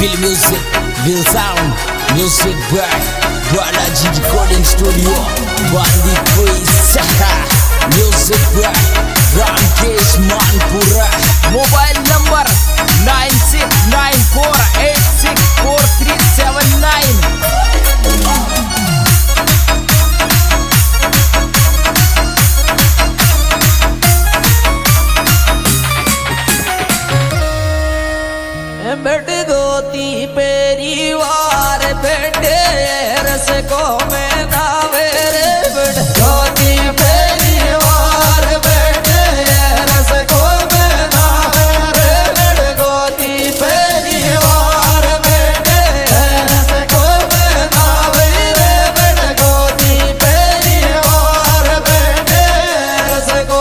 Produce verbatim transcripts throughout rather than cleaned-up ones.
Will Music, Will Sound, Music by Balaji Recording Studio, Bandi Quiz, Music by Ramkesh Manpura. Mobile number nine six nine four eight six four three seven nine. बेट गोती परिवार बेटे रस को में नावे रे बेट गोती परिवार बेटे रस को में नावे रे बेट गोती परिवार बेटे रस को में नावे रे बेट गोती परिवार बेटे रस को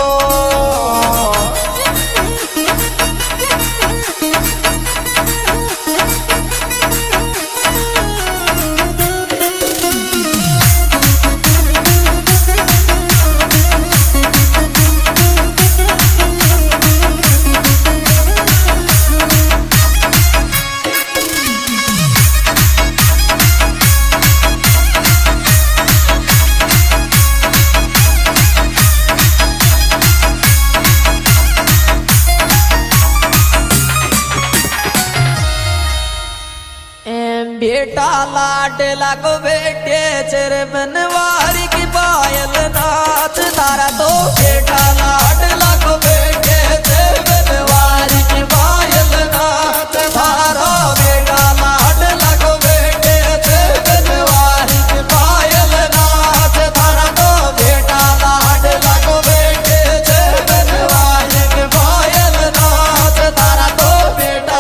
बेटा लाडला को बेटे चेर बनवारी की पायल नाच तारा तो बेटा लाडला को बेटे चेर बनवारी की पायल नाच तारा बेटा लाडला को बेटे चेर बनवारी की पायल नाच तारा तो बेटा लाडला को बेटे चेर बनवारी की पायल नाच तारा तो बेटा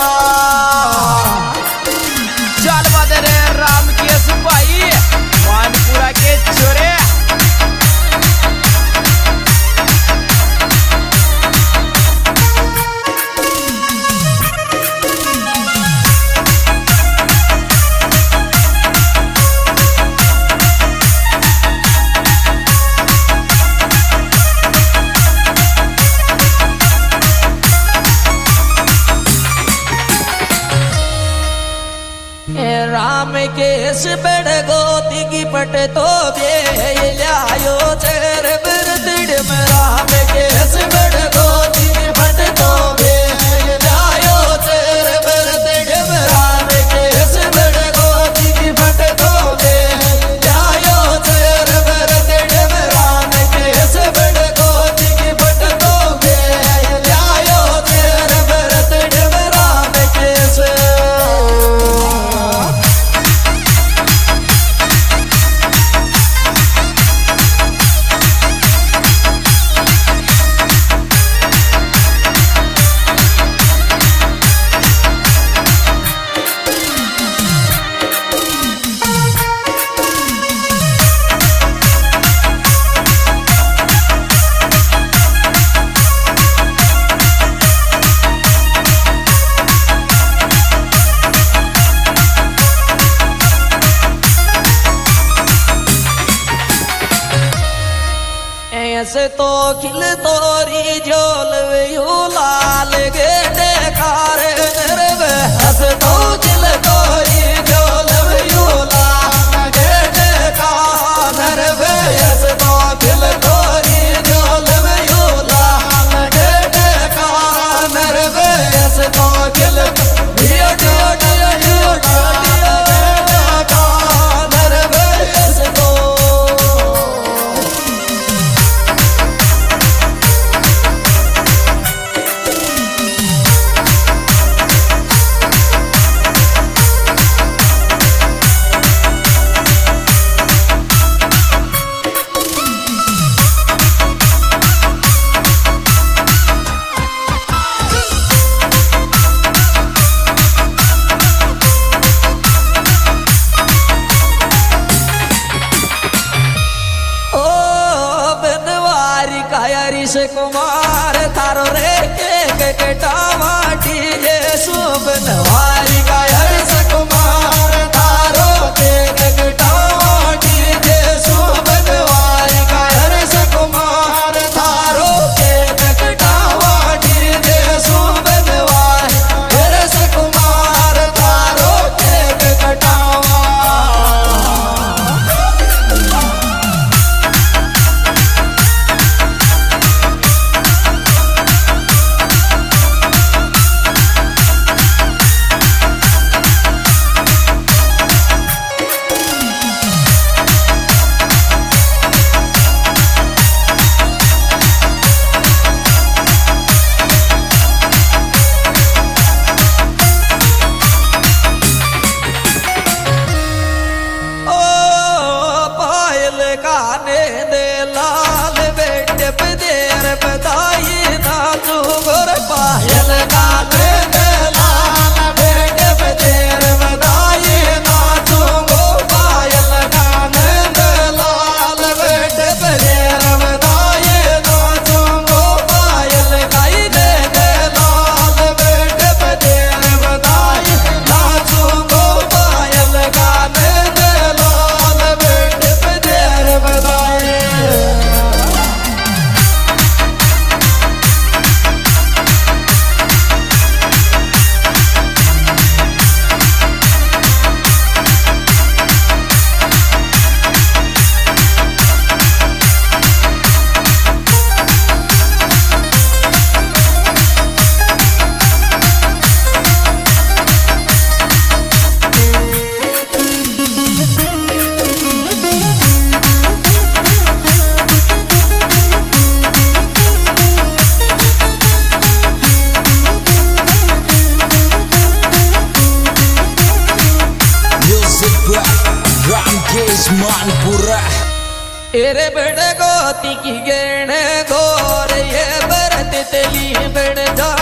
राम के सिपाही मानपुरा के छोरे राम केस बड़ गोती की पट तो बे लायो चेर बरतड़ में राम केस बड़ गोती की पट तो बे लायो चेर बरतड़ में राम केस बड़ गोती की पट तो बे लायो चेर बरतड़ में राम केस बड़ गोती की पट तो बे लायो चेर बरतड़ में राम केस ऐसे तो खिल तोरी झोल यू लाल गे देखार हस तो खिल तोरी झोल यू लाल गे देखार हस तो खिल तोरी झोल यू लाल गे देखार हस तो खिल डियो डियो डियो डियो डियो हस तो हरीश कुमार थारो रे के केटावा डीजे शुभ नवारी का हरीश कुमार थारो के केटावा डीजे शुभ नवारी का हरीश कुमार थारो के केटावा डीजे शुभ नवारी हरीश कुमार थारो एरे बड़ गोती की गेण गोर ये बरत तली बड़ जा